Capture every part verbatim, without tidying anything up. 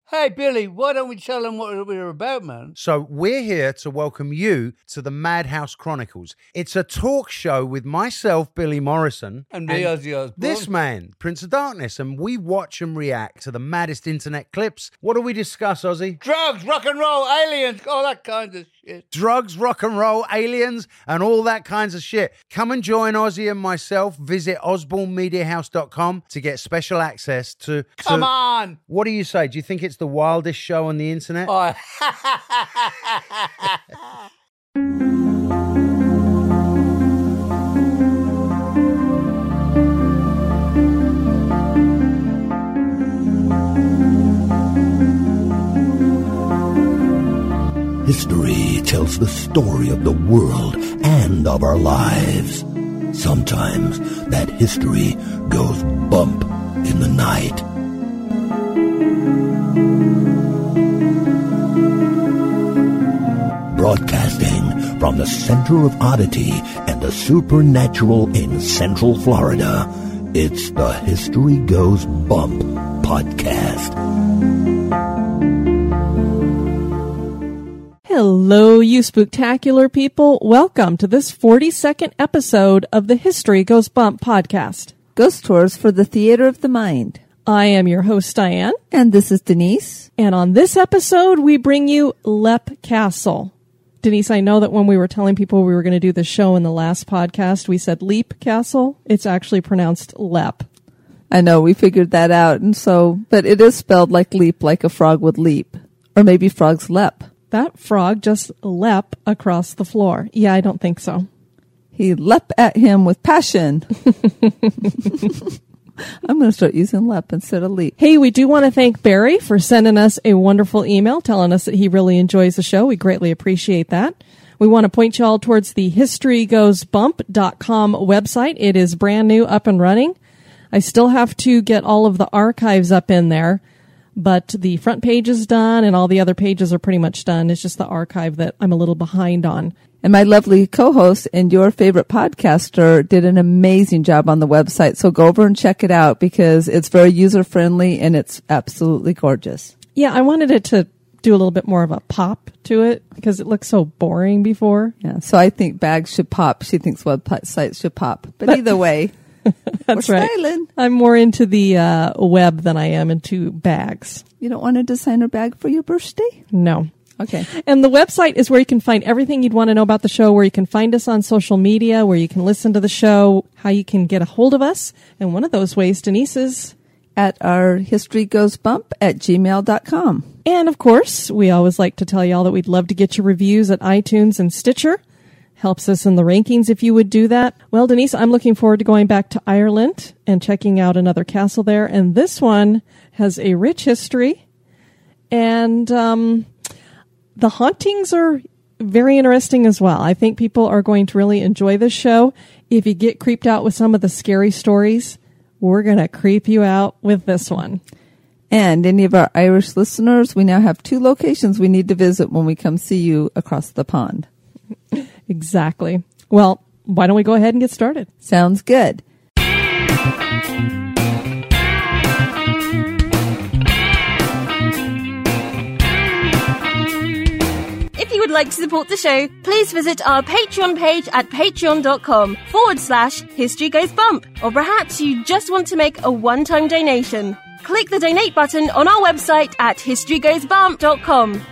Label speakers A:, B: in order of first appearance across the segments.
A: Hey, Billy, why don't we tell them what we're about, man?
B: So we're here to welcome you to the Madhouse Chronicles. It's a talk show with myself, Billy Morrison.
A: And me, Ozzy Osbourne.
B: This man, Prince of Darkness. And we watch and react to the maddest internet clips. What do we discuss, Ozzy?
A: Drugs, rock and roll, aliens, all that kind of shit.
B: Drugs, rock and roll, aliens, and all that kinds of shit. Come and join Ozzy and myself. Visit osborne media house dot com to get special access to... to
A: Come on!
B: What do you say? Do you think it's the wildest show on the internet?
A: Oh.
C: History tells the story of the world and of our lives. Sometimes that history goes bump in the night. Broadcasting from the center of oddity and the supernatural in Central Florida, it's the History Goes Bump podcast.
D: Hello, you spooktacular people. Welcome to this forty-second episode of the History Goes Bump podcast.
E: Ghost tours for the theater of the mind.
D: I am your host, Diane.
E: And this is Denise.
D: And on this episode, we bring you Leap Castle. Denise, I know that when we were telling people we were going to do the show in the last podcast, we said Leap Castle. It's actually pronounced Lep.
E: I know, we figured that out. And so, but it is spelled like leap, like a frog would leap. Or maybe frogs lep.
D: That frog just leapt across the floor. Yeah, I don't think so.
E: He leapt at him with passion. I'm going to start using lep instead of leap.
D: Hey, we do want to thank Barry for sending us a wonderful email telling us that he really enjoys the show. We greatly appreciate that. We want to point you all towards the history goes bump dot com website. It is brand new, up and running. I still have to get all of the archives up in there, but the front page is done and all the other pages are pretty much done. It's just the archive that I'm a little behind on.
E: And my lovely co-host and your favorite podcaster did an amazing job on the website. So go over and check it out because it's very user-friendly and it's absolutely gorgeous.
D: Yeah, I wanted it to do a little bit more of a pop to it because it looked so boring before.
E: Yeah, so I think bags should pop. She thinks websites should pop. But either way,
D: that's
E: we're
D: right.
E: styling.
D: I'm more into the uh, web than I am into bags.
E: You don't want a designer bag for your birthday?
D: No.
E: Okay.
D: And the website is where you can find everything you'd want to know about the show, where you can find us on social media, where you can listen to the show, how you can get a hold of us. And one of those ways, Denise, is
E: at our history goes bump at gmail dot com.
D: And of course, we always like to tell y'all that we'd love to get your reviews at iTunes and Stitcher. Helps us in the rankings if you would do that. Well, Denise, I'm looking forward to going back to Ireland and checking out another castle there. And this one has a rich history. And um, the hauntings are very interesting as well. I think people are going to really enjoy this show. If you get creeped out with some of the scary stories, we're going to creep you out with this one.
E: And any of our Irish listeners, we now have two locations we need to visit when we come see you across the pond.
D: Exactly. Well, why don't we go ahead and get started?
E: Sounds good.
F: If you would like to support the show, please visit our Patreon page at patreon.com forward slash History Goes Bump. Or perhaps you just want to make a one-time donation. Click the donate button on our website at history goes bump dot com.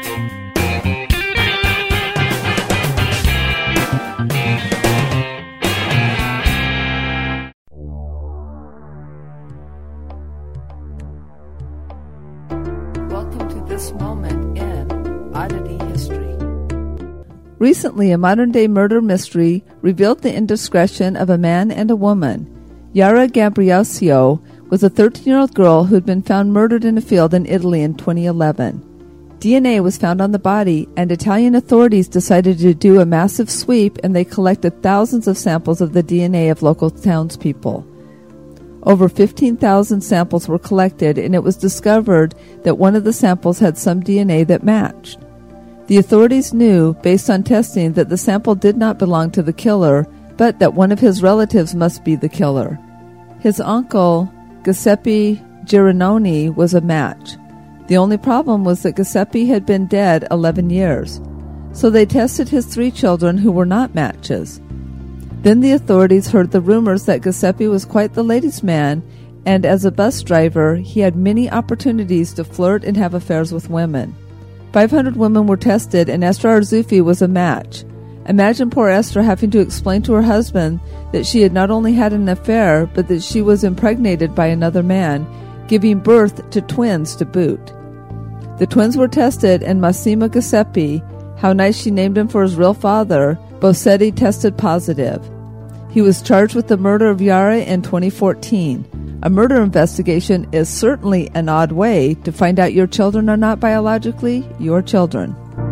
E: Welcome to this moment in Oddity History. Recently, a modern-day murder mystery revealed the indiscretion of a man and a woman. Yara Gabriosio was a thirteen-year-old girl who had been found murdered in a field in Italy in twenty eleven. D N A was found on the body, and Italian authorities decided to do a massive sweep, and they collected thousands of samples of the D N A of local townspeople. Over fifteen thousand samples were collected, and it was discovered that one of the samples had some D N A that matched. The authorities knew, based on testing, that the sample did not belong to the killer, but that one of his relatives must be the killer. His uncle, Giuseppe Girononi, was a match. The only problem was that Giuseppe had been dead eleven years, so they tested his three children who were not matches. Then the authorities heard the rumors that Giuseppe was quite the ladies' man, and as a bus driver, he had many opportunities to flirt and have affairs with women. five hundred women were tested, and Esther Arzuffi was a match. Imagine poor Esther having to explain to her husband that she had not only had an affair, but that she was impregnated by another man, giving birth to twins to boot. The twins were tested, and Massimo Giuseppe, how nice she named him for his real father, Bossetti, tested positive. He was charged with the murder of Yara in twenty fourteen. A murder investigation is certainly an odd way to find out your children are not biologically your children.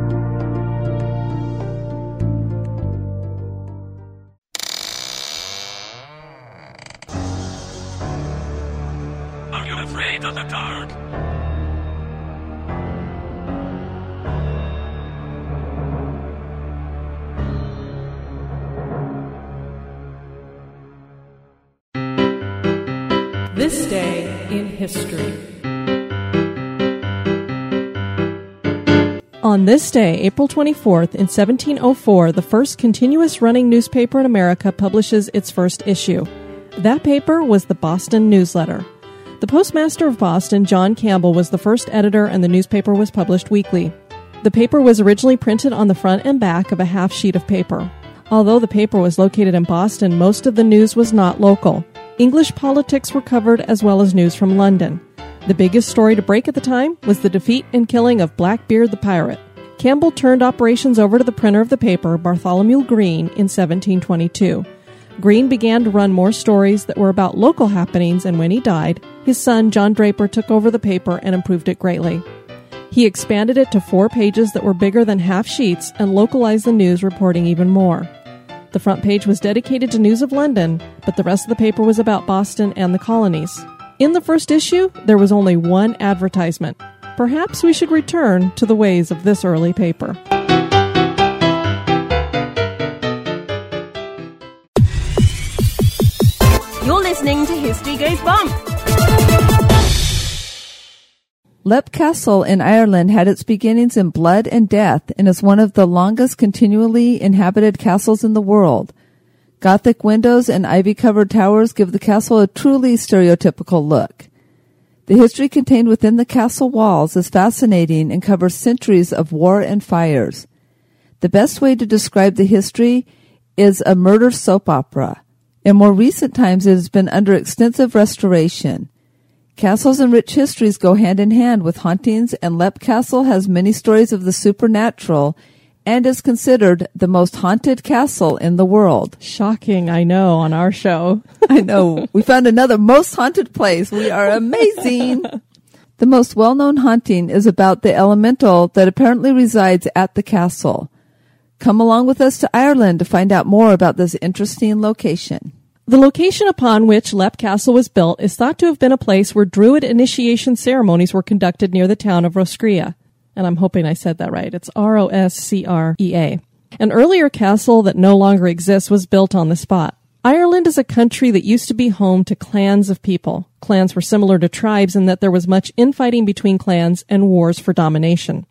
G: Are you afraid of the dark?
D: This day in history. On this day, April twenty-fourth, in seventeen oh four, the first continuous running newspaper in America publishes its first issue. That paper was the Boston Newsletter. The postmaster of Boston, John Campbell, was the first editor, and the newspaper was published weekly. The paper was originally printed on the front and back of a half sheet of paper. Although the paper was located in Boston, most of the news was not local. English politics were covered as well as news from London. The biggest story to break at the time was the defeat and killing of Blackbeard the pirate. Campbell turned operations over to the printer of the paper, Bartholomew Green, in seventeen twenty-two. Green began to run more stories that were about local happenings, and when he died, his son John Draper took over the paper and improved it greatly. He expanded it to four pages that were bigger than half sheets and localized the news reporting even more. The front page was dedicated to news of London, but the rest of the paper was about Boston and the colonies. In the first issue, there was only one advertisement. Perhaps we should return to the ways of this early paper.
F: You're listening to History Goes Bump.
E: Leap Castle in Ireland had its beginnings in blood and death and is one of the longest continually inhabited castles in the world. Gothic windows and ivy-covered towers give the castle a truly stereotypical look. The history contained within the castle walls is fascinating and covers centuries of war and fires. The best way to describe the history is a murder soap opera. In more recent times, it has been under extensive restoration. Castles and rich histories go hand in hand with hauntings, and Leap Castle has many stories of the supernatural and is considered the most haunted castle in the world.
D: Shocking, I know, on our show.
E: I know. We found another most haunted place. We are amazing. The most well-known haunting is about the elemental that apparently resides at the castle. Come along with us to Ireland to find out more about this interesting location.
D: The location upon which Leap Castle was built is thought to have been a place where Druid initiation ceremonies were conducted near the town of Roscrea. And I'm hoping I said that right. It's R O S C R E A. An earlier castle that no longer exists was built on the spot. Ireland is a country that used to be home to clans of people. Clans were similar to tribes in that there was much infighting between clans and wars for domination.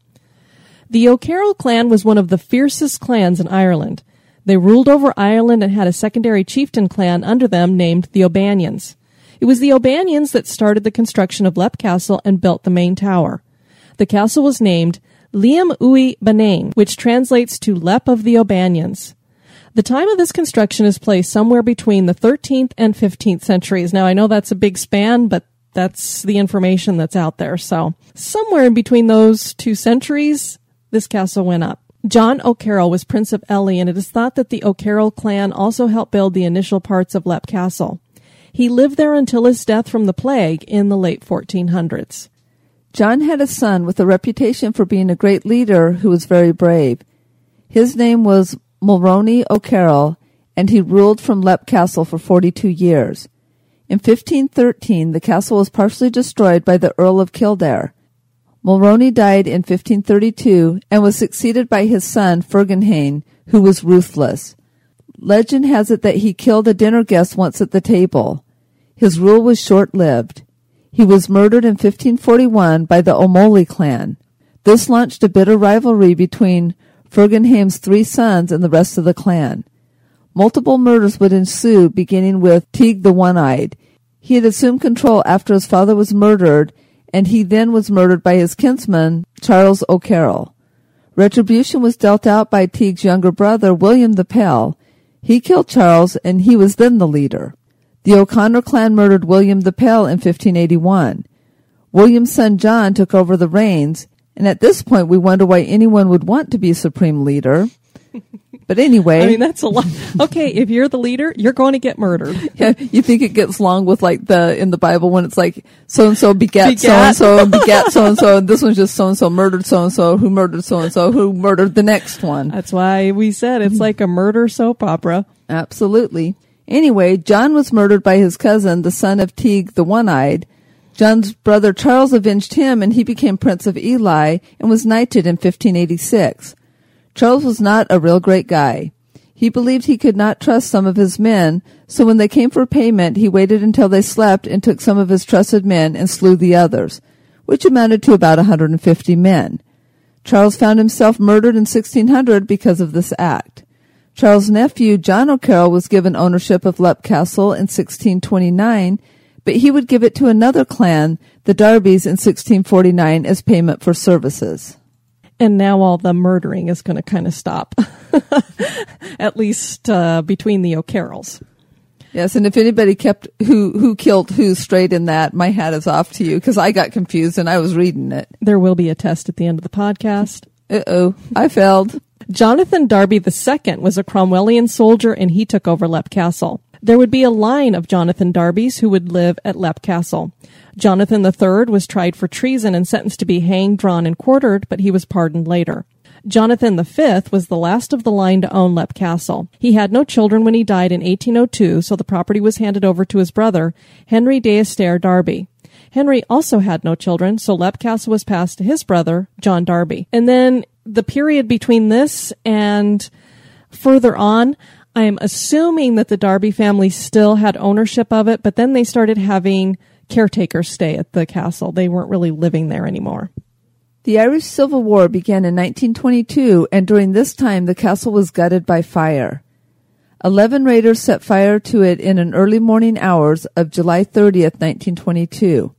D: The O'Carroll clan was one of the fiercest clans in Ireland. They ruled over Ireland and had a secondary chieftain clan under them named the O'Banions. It was the O'Banions that started the construction of Leap Castle and built the main tower. The castle was named Liam Uí Banain, which translates to Leap of the O'Banions. The time of this construction is placed somewhere between the thirteenth and fifteenth centuries. Now, I know that's a big span, but that's the information that's out there. So somewhere in between those two centuries, this castle went up. John O'Carroll was Prince of Ely, and it is thought that the O'Carroll clan also helped build the initial parts of Leap Castle. He lived there until his death from the plague in the late fourteen hundreds.
E: John had a son with a reputation for being a great leader who was very brave. His name was Mulroney O'Carroll, and he ruled from Leap Castle for forty-two years. In fifteen thirteen, the castle was partially destroyed by the Earl of Kildare. Mulroney died in fifteen thirty-two and was succeeded by his son, Fergenhain, who was ruthless. Legend has it that he killed a dinner guest once at the table. His rule was short-lived. He was murdered in fifteen forty-one by the O'Malley clan. This launched a bitter rivalry between Fergenheim's three sons and the rest of the clan. Multiple murders would ensue, beginning with Teague the One-Eyed. He had assumed control after his father was murdered, and he then was murdered by his kinsman, Charles O'Carroll. Retribution was dealt out by Teague's younger brother, William the Pale. He killed Charles, and he was then the leader. The O'Connor clan murdered William the Pale in fifteen eighty-one. William's son John took over the reins, and at this point we wonder why anyone would want to be supreme leader. But anyway.
D: I mean, that's a lot. Okay, if you're the leader, you're going to get murdered.
E: Yeah, you think it gets long with like the, in the Bible when it's like so-and-so begat,
D: Begat.
E: so-and-so and begat so-and-so, and this one's just so-and-so murdered so-and-so, who murdered so-and-so, who murdered the next one.
D: That's why we said it's like a murder soap opera.
E: Absolutely. Anyway, John was murdered by his cousin, the son of Teague the One-Eyed. John's brother Charles avenged him, and he became Prince of Ely and was knighted in fifteen eighty-six. Charles was not a real great guy. He believed he could not trust some of his men, so when they came for payment, he waited until they slept and took some of his trusted men and slew the others, which amounted to about one hundred fifty men. Charles found himself murdered in sixteen hundred because of this act. Charles' nephew, John O'Carroll, was given ownership of Leap Castle in sixteen twenty-nine, but he would give it to another clan, the Darbys, in sixteen forty-nine as payment for services.
D: And now all the murdering is going to kind of stop, at least uh, between the O'Carrolls.
E: Yes, and if anybody kept who who killed who straight in that, my hat is off to you, because I got confused and I was reading it.
D: There will be a test at the end of the podcast.
E: Uh-oh, I failed.
D: Jonathan Darby the Second was a Cromwellian soldier, and he took over Leap Castle. There would be a line of Jonathan Darbys who would live at Leap Castle. Jonathan the Third was tried for treason and sentenced to be hanged, drawn, and quartered, but he was pardoned later. Jonathan the Fifth was the last of the line to own Leap Castle. He had no children when he died in eighteen oh two, so the property was handed over to his brother, Henry d'Estaire Darby. Henry also had no children, so Leap Castle was passed to his brother, John Darby. And then the period between this and further on, I am assuming that the Darby family still had ownership of it, but then they started having caretakers stay at the castle. They weren't really living there anymore.
E: The Irish Civil War began in nineteen twenty-two, and during this time the castle was gutted by fire. Eleven raiders set fire to it in an early morning hours of July thirtieth, nineteen twenty-two.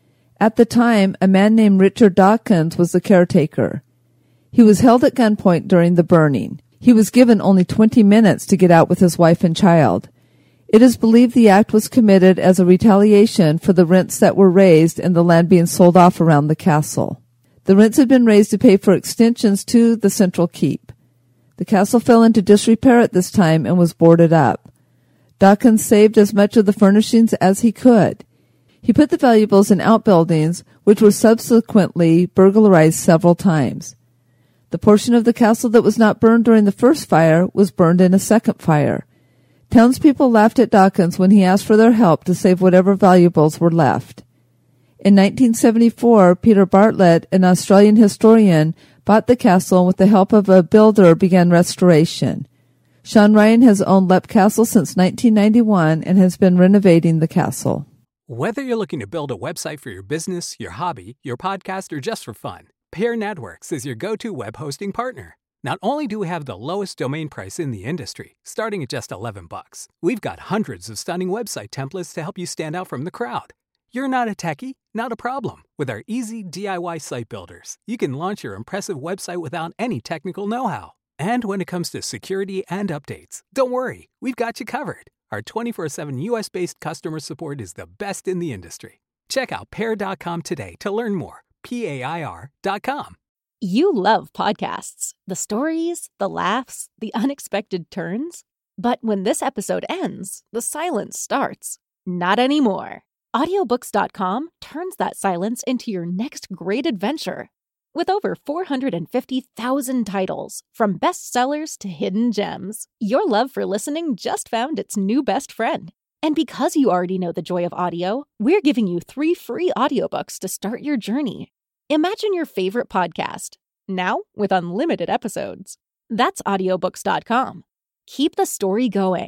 E: At the time, a man named Richard Dawkins was the caretaker. He was held at gunpoint during the burning. He was given only twenty minutes to get out with his wife and child. It is believed the act was committed as a retaliation for the rents that were raised and the land being sold off around the castle. The rents had been raised to pay for extensions to the central keep. The castle fell into disrepair at this time and was boarded up. Dawkins saved as much of the furnishings as he could. He put the valuables in outbuildings, which were subsequently burglarized several times. The portion of the castle that was not burned during the first fire was burned in a second fire. Townspeople laughed at Dawkins when he asked for their help to save whatever valuables were left. In nineteen seventy-four, Peter Bartlett, an Australian historian, bought the castle and with the help of a builder began restoration. Sean Ryan has owned Leap Castle since nineteen ninety-one and has been renovating the castle.
G: Whether you're looking to build a website for your business, your hobby, your podcast, or just for fun, Pair Networks is your go-to web hosting partner. Not only do we have the lowest domain price in the industry, starting at just eleven bucks, we've got hundreds of stunning website templates to help you stand out from the crowd. You're not a techie? Not a problem. With our easy D I Y site builders, you can launch your impressive website without any technical know-how. And when it comes to security and updates, don't worry, we've got you covered. Our twenty-four seven U S-based customer support is the best in the industry. Check out pair dot com today to learn more. P A I R dot com.
H: You love podcasts. The stories, the laughs, the unexpected turns. But when this episode ends, the silence starts. Not anymore. audiobooks dot com turns that silence into your next great adventure. With over four hundred fifty thousand titles, from bestsellers to hidden gems, your love for listening just found its new best friend. And because you already know the joy of audio, we're giving you three free audiobooks to start your journey. Imagine your favorite podcast, now with unlimited episodes. That's audiobooks dot com. Keep the story going.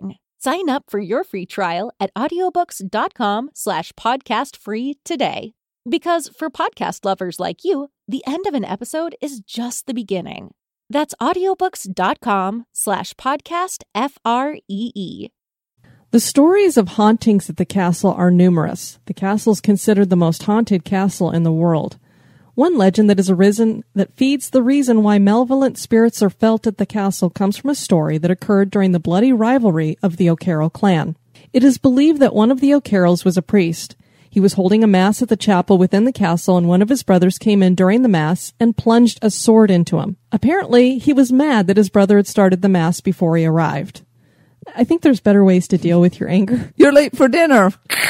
H: Sign up for your free trial at audiobooks.com slash podcast free today. Because for podcast lovers like you, the end of an episode is just the beginning. That's audiobooks.com slash podcast F R E E.
D: The stories of hauntings at the castle are numerous. The castle is considered the most haunted castle in the world. One legend that has arisen that feeds the reason why malevolent spirits are felt at the castle comes from a story that occurred during the bloody rivalry of the O'Carroll clan. It is believed that one of the O'Carrolls was a priest. He was holding a mass at the chapel within the castle, and one of his brothers came in during the mass and plunged a sword into him. Apparently, he was mad that his brother had started the mass before he arrived. I think there's better ways to deal with your anger.
E: You're late for dinner.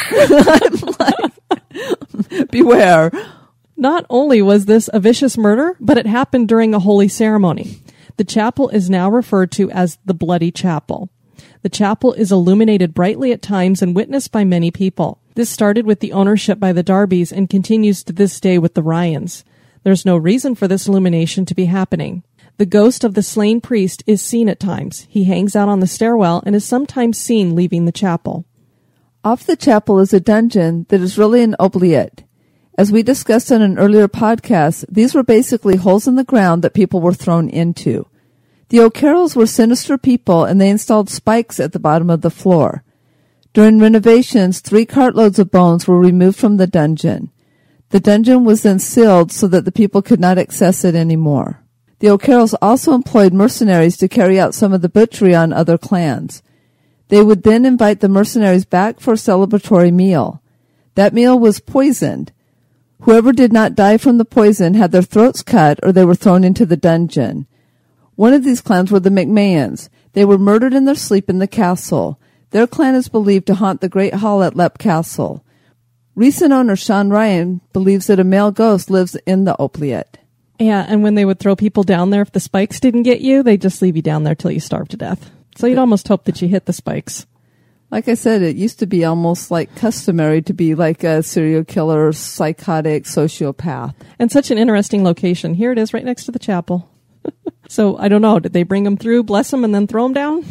E: Beware.
D: Not only was this a vicious murder, but it happened during a holy ceremony. The chapel is now referred to as the Bloody Chapel. The chapel is illuminated brightly at times and witnessed by many people. This started with the ownership by the Darbys and continues to this day with the Ryans. There's no reason for this illumination to be happening. The ghost of the slain priest is seen at times. He hangs out on the stairwell and is sometimes seen leaving the chapel.
E: Off the chapel is a dungeon that is really an oubliette. As we discussed in an earlier podcast, these were basically holes in the ground that people were thrown into. The O'Carrolls were sinister people, and they installed spikes at the bottom of the floor. During renovations, three cartloads of bones were removed from the dungeon. The dungeon was then sealed so that the people could not access it anymore. The O'Carrolls also employed mercenaries to carry out some of the butchery on other clans. They would then invite the mercenaries back for a celebratory meal. That meal was poisoned. Whoever did not die from the poison had their throats cut or they were thrown into the dungeon. One of these clans were the McMahons. They were murdered in their sleep in the castle. Their clan is believed to haunt the Great Hall at Leap Castle. Recent owner Sean Ryan believes that a male ghost lives in the oubliette.
D: Yeah, and when they would throw people down there, if the spikes didn't get you, they'd just leave you down there till you starved to death. So you'd almost hope that you hit the spikes.
E: Like I said, it used to be almost like customary to be like a serial killer, psychotic, sociopath.
D: And such an interesting location. Here it is right next to the chapel. So I don't know. Did they bring them through, bless them, and then throw them down?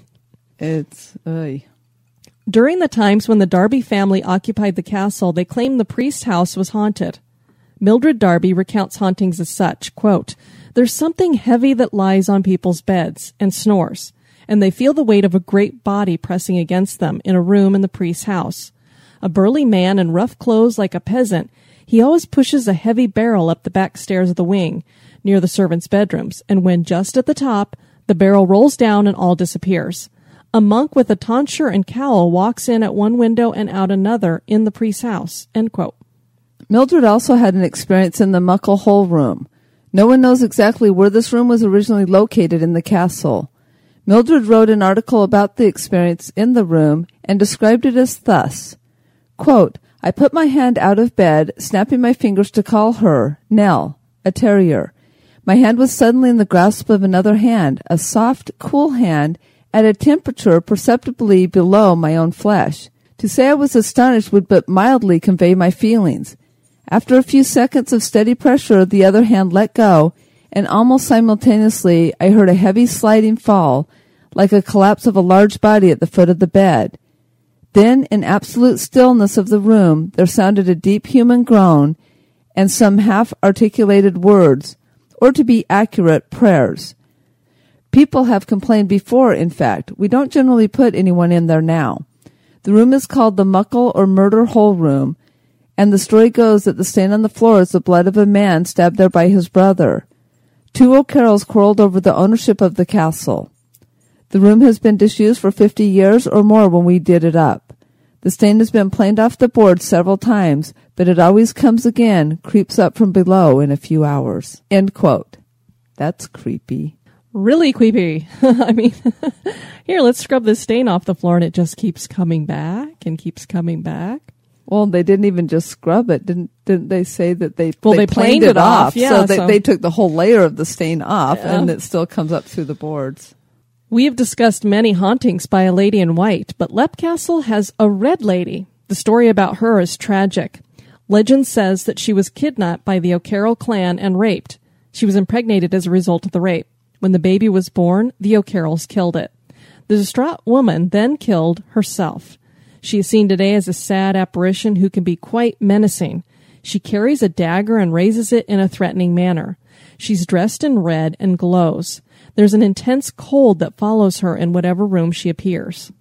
E: It's... Uh...
D: During the times when the Darby family occupied the castle, they claimed the priest's house was haunted. Mildred Darby recounts hauntings as such, quote, "There's something heavy that lies on people's beds and snores, and they feel the weight of a great body pressing against them in a room in the priest's house. A burly man in rough clothes like a peasant, he always pushes a heavy barrel up the back stairs of the wing, near the servants' bedrooms, and when just at the top, the barrel rolls down and all disappears. A monk with a tonsure and cowl walks in at one window and out another in the priest's house," end quote.
E: Mildred also had an experience in the Muckle Hole room. No one knows exactly where this room was originally located in the castle. Mildred wrote an article about the experience in the room and described it as thus, quote, "I put my hand out of bed, snapping my fingers to call her, Nell, a terrier. My hand was suddenly in the grasp of another hand, a soft, cool hand, at a temperature perceptibly below my own flesh. To say I was astonished would but mildly convey my feelings. After a few seconds of steady pressure, the other hand let go, and almost simultaneously I heard a heavy sliding fall, like a collapse of a large body at the foot of the bed. Then, in absolute stillness of the room, there sounded a deep human groan and some half-articulated words, or to be accurate, prayers. People have complained before, in fact. We don't generally put anyone in there now. The room is called the Muckle or Murder Hole Room, and the story goes that the stain on the floor is the blood of a man stabbed there by his brother. Two O'Carrolls quarreled over the ownership of the castle. The room has been disused for fifty years or more when we did it up. The stain has been planed off the board several times, but it always comes again, creeps up from below in a few hours." End quote. That's creepy.
D: Really creepy. I mean, here, let's scrub this stain off the floor, and it just keeps coming back and keeps coming back.
E: Well, they didn't even just scrub it. Didn't didn't they say that they,
D: well,
E: they,
D: they planed,
E: planed it,
D: it
E: off?
D: off. Yeah,
E: so, they,
D: so
E: they took the whole layer of the stain off,
D: yeah.
E: and it still comes up through the boards.
D: We have discussed many hauntings by a lady in white, but Leap Castle has a red lady. The story about her is tragic. Legend says that she was kidnapped by the O'Carroll clan and raped. She was impregnated as a result of the rape. When the baby was born, the O'Carrolls killed it. The distraught woman then killed herself. She is seen today as a sad apparition who can be quite menacing. She carries a dagger and raises it in a threatening manner. She's dressed in red and glows. There's an intense cold that follows her in whatever room she appears.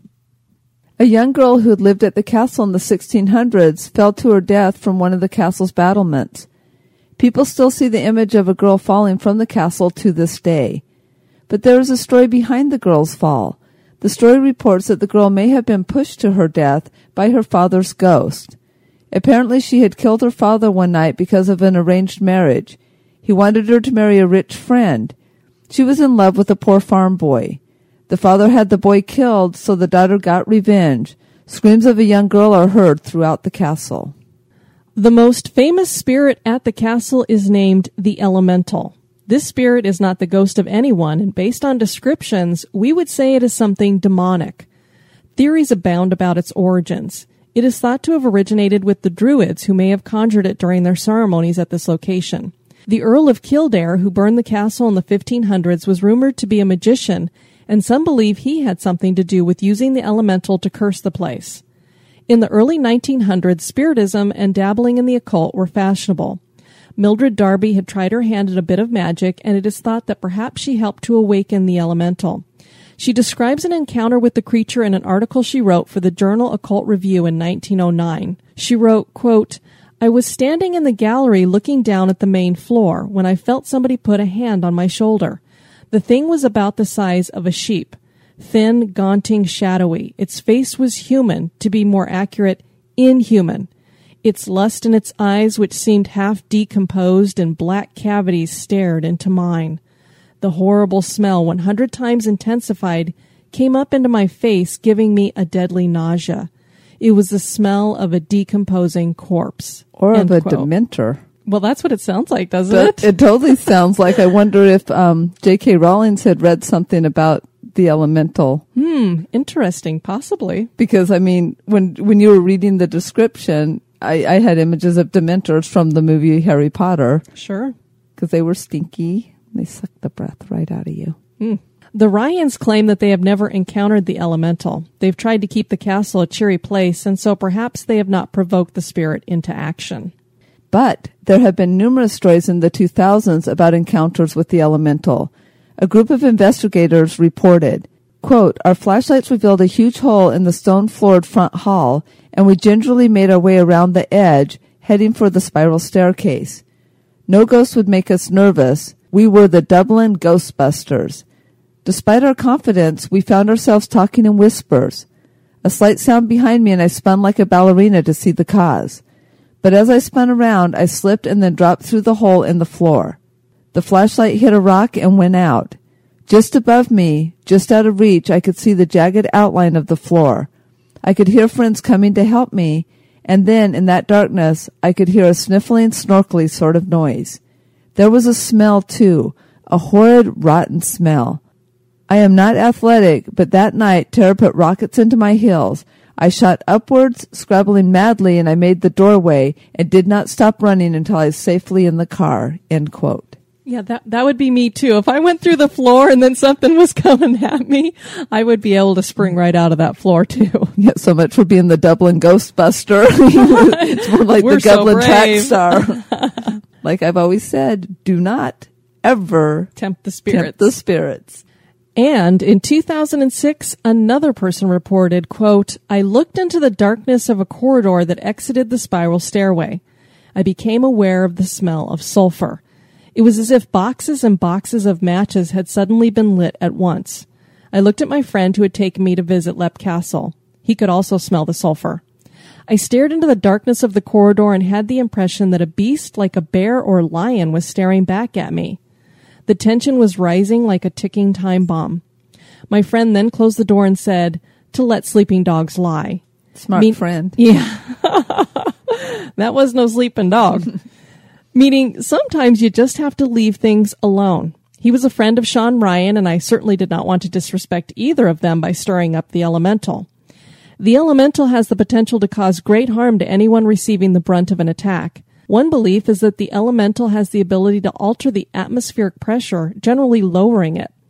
E: A young girl who had lived at the castle in the sixteen hundreds fell to her death from one of the castle's battlements. People still see the image of a girl falling from the castle to this day. But there is a story behind the girl's fall. The story reports that the girl may have been pushed to her death by her father's ghost. Apparently she had killed her father one night because of an arranged marriage. He wanted her to marry a rich friend. She was in love with a poor farm boy. The father had the boy killed, so the daughter got revenge. Screams of a young girl are heard throughout the castle.
D: The most famous spirit at the castle is named the Elemental. This spirit is not the ghost of anyone, and based on descriptions, we would say it is something demonic. Theories abound about its origins. It is thought to have originated with the Druids, who may have conjured it during their ceremonies at this location. The Earl of Kildare, who burned the castle in the fifteen hundreds, was rumored to be a magician, and some believe he had something to do with using the elemental to curse the place. In the early nineteen hundreds, spiritism and dabbling in the occult were fashionable. Mildred Darby had tried her hand at a bit of magic, and it is thought that perhaps she helped to awaken the elemental. She describes an encounter with the creature in an article she wrote for the journal Occult Review in nineteen oh nine. She wrote, quote, "I was standing in the gallery looking down at the main floor when I felt somebody put a hand on my shoulder. The thing was about the size of a sheep, thin, gaunting, shadowy. Its face was human, to be more accurate, inhuman. Its lust in its eyes, which seemed half decomposed and black cavities, stared into mine. The horrible smell, one hundred times intensified, came up into my face, giving me a deadly nausea. It was the smell of a decomposing corpse."
E: Or
D: End
E: of a
D: quote.
E: dementor.
D: Well, that's what it sounds like, doesn't
E: But
D: it?
E: it totally sounds like, I wonder if um, J K. Rowling had read something about the elemental.
D: Hmm, interesting, possibly.
E: Because, I mean, when when you were reading the description, I, I had images of dementors from the movie Harry Potter.
D: Sure.
E: Because they were stinky. They sucked the breath right out of you.
D: Hmm. The Ryans claim that they have never encountered the elemental. They've tried to keep the castle a cheery place, and so perhaps they have not provoked the spirit into action.
E: But there have been numerous stories in the two thousands about encounters with the elemental. A group of investigators reported, quote, "Our flashlights revealed a huge hole in the stone-floored front hall, and we gingerly made our way around the edge, heading for the spiral staircase. No ghost would make us nervous. We were the Dublin Ghostbusters. Despite our confidence, we found ourselves talking in whispers. A slight sound behind me, and I spun like a ballerina to see the cause. But as I spun around, I slipped and then dropped through the hole in the floor. The flashlight hit a rock and went out. Just above me, just out of reach, I could see the jagged outline of the floor. I could hear friends coming to help me, and then, in that darkness, I could hear a sniffling, snorkly sort of noise. There was a smell, too, a horrid, rotten smell. I am not athletic, but that night terror put rockets into my heels. I shot upwards, scrabbling madly, and I made the doorway and did not stop running until I was safely in the car." End quote.
D: Yeah, that that would be me too. If I went through the floor and then something was coming at me, I would be able to spring right out of that floor too.
E: Yeah, so much for being the Dublin Ghostbuster. It's more like
D: We're
E: the Dublin
D: so
E: track
D: brave.
E: star. Like I've always said, do not ever
D: Tempt the spirits.
E: tempt the spirits.
D: And in two thousand six, another person reported, quote, "I looked into the darkness of a corridor that exited the spiral stairway. I became aware of the smell of sulfur. It was as if boxes and boxes of matches had suddenly been lit at once. I looked at my friend who had taken me to visit Leap Castle. He could also smell the sulfur. I stared into the darkness of the corridor and had the impression that a beast like a bear or lion was staring back at me. The tension was rising like a ticking time bomb. My friend then closed the door and said, 'To let sleeping dogs lie.'"
E: Smart
D: Mean-
E: friend.
D: Yeah. That was no sleeping dog. Meaning, sometimes you just have to leave things alone. He was a friend of Sean Ryan, and I certainly did not want to disrespect either of them by stirring up the elemental. The elemental has the potential to cause great harm to anyone receiving the brunt of an attack. One belief is that the elemental has the ability to alter the atmospheric pressure, generally lowering it.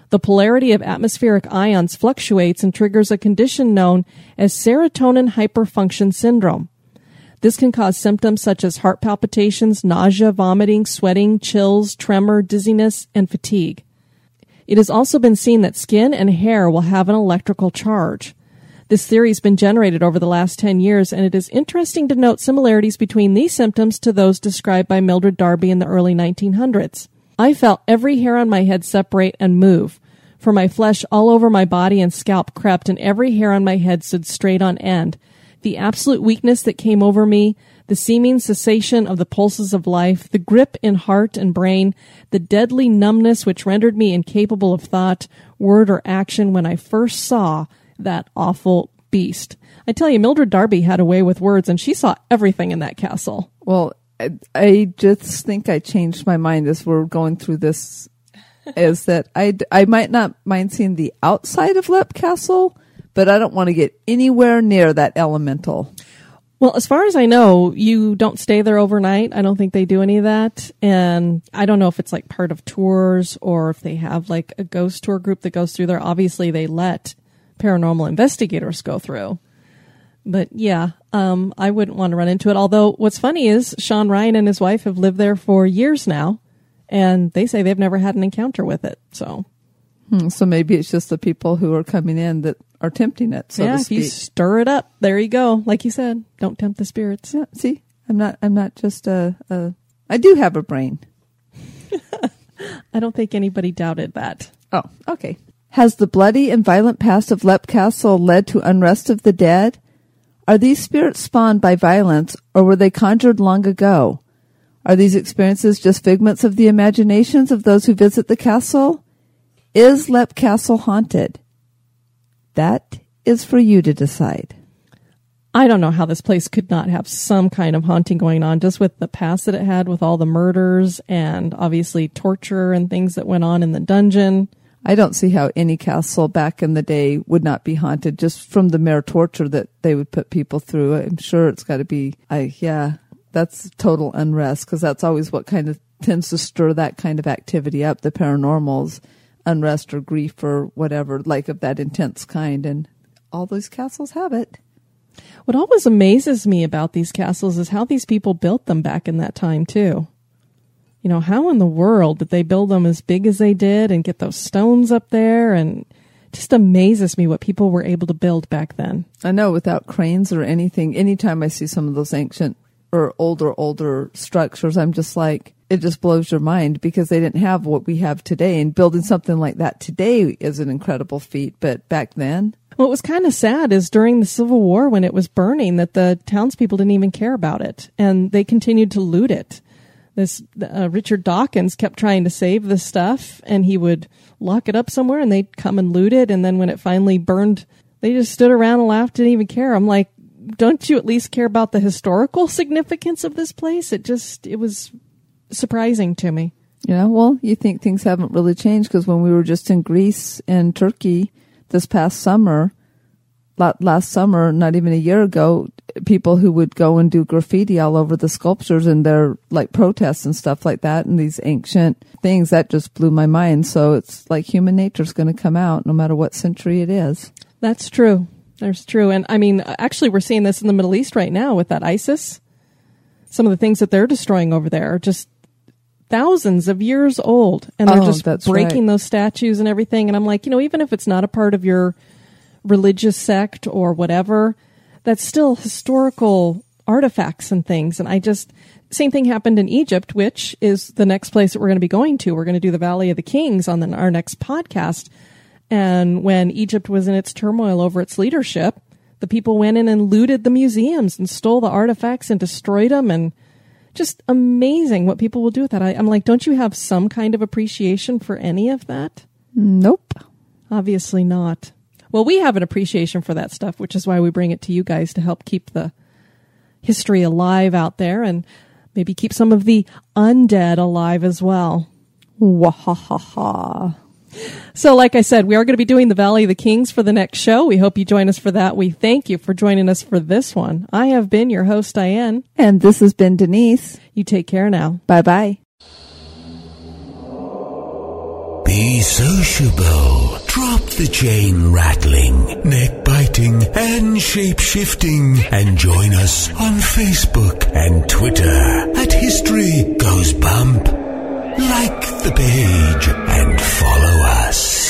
D: The polarity of atmospheric ions fluctuates and triggers a condition known as serotonin hyperfunction syndrome. This can cause symptoms such as heart palpitations, nausea, vomiting, sweating, chills, tremor, dizziness, and fatigue. It has also been seen that skin and hair will have an electrical charge. This theory has been generated over the last ten years, and it is interesting to note similarities between these symptoms to those described by Mildred Darby in the early nineteen hundreds. I felt every hair on my head separate and move, for my flesh all over my body and scalp crept, and every hair on my head stood straight on end. The absolute weakness that came over me, the seeming cessation of the pulses of life, the grip in heart and brain, the deadly numbness which rendered me incapable of thought, word, or action when I first saw that awful beast. I tell you, Mildred Darby had a way with words, and she saw everything in that castle.
E: Well, I, I just think I changed my mind as we're going through this, is that I, I might not mind seeing the outside of Leap Castle, but I don't want to get anywhere near that elemental.
D: Well, as far as I know, you don't stay there overnight. I don't think they do any of that. And I don't know if it's like part of tours or if they have like a ghost tour group that goes through there. Obviously, they let paranormal investigators go through. But yeah, um, I wouldn't want to run into it. Although what's funny is Sean Ryan and his wife have lived there for years now, and they say they've never had an encounter with it. So,
E: hmm, so maybe it's just the people who are coming in that are tempting it, so
D: yeah,
E: to
D: if
E: speak.
D: you stir it up, there you go. Like you said, don't tempt the spirits.
E: Yeah, see, I'm not. I'm not just a. a I do have a brain.
D: I don't think anybody doubted that.
E: Oh, okay. Has the bloody and violent past of Leap Castle led to unrest of the dead? Are these spirits spawned by violence, or were they conjured long ago? Are these experiences just figments of the imaginations of those who visit the castle? Is Leap Castle haunted? That is for you to decide.
D: I don't know how this place could not have some kind of haunting going on, just with the past that it had with all the murders and obviously torture and things that went on in the dungeon.
E: I don't see how any castle back in the day would not be haunted just from the mere torture that they would put people through. I'm sure it's got to be, I yeah, that's total unrest, because that's always what kind of tends to stir that kind of activity up, the paranormals, unrest or grief or whatever, like of that intense kind. And all those castles have it.
D: What always amazes me about these castles is how these people built them back in that time, too. You know, how in the world did they build them as big as they did and get those stones up there? And it just amazes me what people were able to build back then.
E: I know, without cranes or anything. Anytime I see some of those ancient or older, older structures, I'm just like, it just blows your mind, because they didn't have what we have today. And building something like that today is an incredible feat. But back then...
D: What was kind of sad is during the Civil War, when it was burning, that the townspeople didn't even care about it. And they continued to loot it. This uh, Richard Dawkins kept trying to save this stuff, and he would lock it up somewhere, and they'd come and loot it. And then when it finally burned, they just stood around and laughed, didn't even care. I'm like, don't you at least care about the historical significance of this place? It just, it was surprising to me.
E: Yeah, well, you think things haven't really changed, because when we were just in Greece and Turkey this past summer, last summer, not even a year ago, people who would go and do graffiti all over the sculptures and their like protests and stuff like that, and these ancient things, that just blew my mind. So it's like human nature's going to come out no matter what century it is.
D: That's true. That's true. And I mean, actually, we're seeing this in the Middle East right now with that ISIS. Some of the things that they're destroying over there are just thousands of years old, and they're
E: oh,
D: just breaking
E: right.
D: those statues and everything. And I'm like, you know, even if it's not a part of your religious sect or whatever, that's still historical artifacts and things. And I just, same thing happened in Egypt, which is the next place that we're going to be going to. We're going to do the Valley of the Kings on the, our next podcast. And when Egypt was in its turmoil over its leadership, the people went in and looted the museums and stole the artifacts and destroyed them. And just amazing what people will do with that. I, I'm like, don't you have some kind of appreciation for any of that?
E: Nope.
D: Obviously not. Well, we have an appreciation for that stuff, which is why we bring it to you guys to help keep the history alive out there, and maybe keep some of the undead alive as well.
E: Wahahaha.
D: So like I said, we are going to be doing the Valley of the Kings for the next show. We hope you join us for that. We thank you for joining us for this one. I have been your host, Diane.
E: And this has been Denise.
D: You take care now.
E: Bye-bye.
C: Be sociable. Drop the chain rattling, neck biting, and shape shifting, and join us on Facebook and Twitter at History Goes Bump. Like the page and follow us.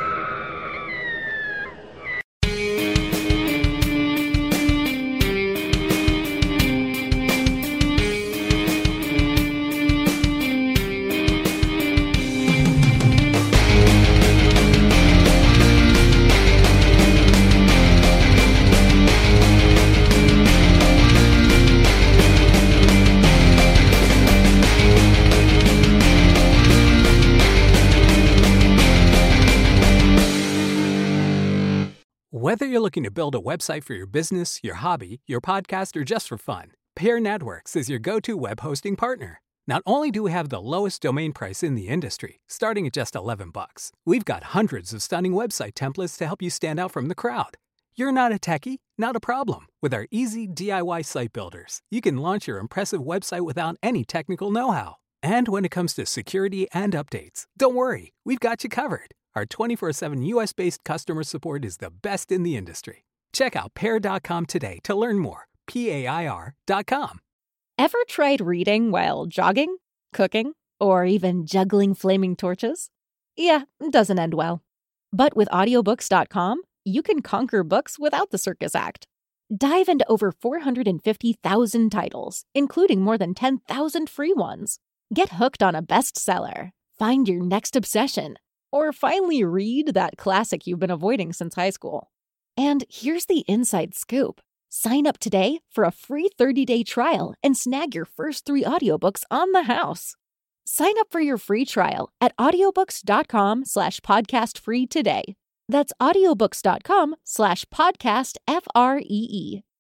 G: Whether you're looking to build a website for your business, your hobby, your podcast, or just for fun, Pear Networks is your go-to web hosting partner. Not only do we have the lowest domain price in the industry, starting at just eleven bucks, we've got hundreds of stunning website templates to help you stand out from the crowd. You're not a techie? Not a problem. With our easy D I Y site builders, you can launch your impressive website without any technical know-how. And when it comes to security and updates, don't worry, we've got you covered. Our twenty-four seven U S-based customer support is the best in the industry. Check out pear dot com today to learn more. P A I R dot com.
H: Ever tried reading while jogging, cooking, or even juggling flaming torches? Yeah, it doesn't end well. But with audiobooks dot com, you can conquer books without the circus act. Dive into over four hundred fifty thousand titles, including more than ten thousand free ones. Get hooked on a bestseller, find your next obsession, or finally read that classic you've been avoiding since high school. And here's the inside scoop. Sign up today for a free thirty-day trial and snag your first three audiobooks on the house. Sign up for your free trial at audiobooks dot com slash podcast free today. That's audiobooks dot com slash podcast F R E E.